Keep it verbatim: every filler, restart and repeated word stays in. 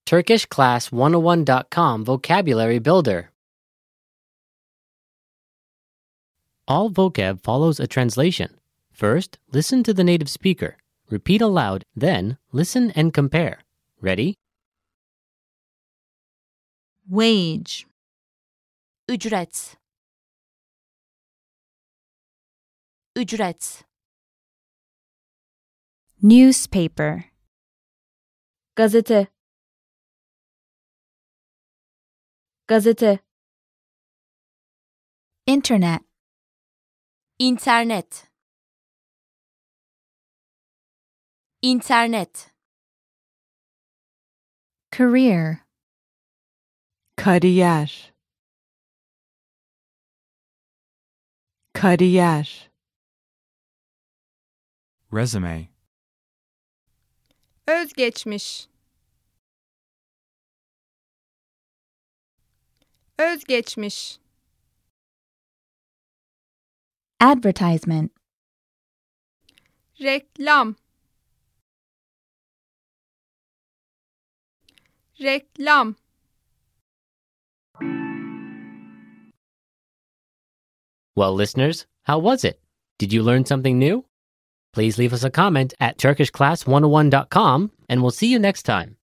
Turkish Class one oh one dot com Vocabulary Builder. All vocab follows a translation. First, listen to the native speaker. Repeat aloud, then listen and compare. Ready? Wage, ücret, ücret, newspaper, gazete, gazete, internet, internet, internet, career, kariyer, kariyer, resume, Özgeçmiş. Özgeçmiş. advertisement, Reklam. Reklam. Well, listeners, how was it? Did you learn something new? Please leave us a comment at Turkish Class one oh one dot com, and we'll see you next time.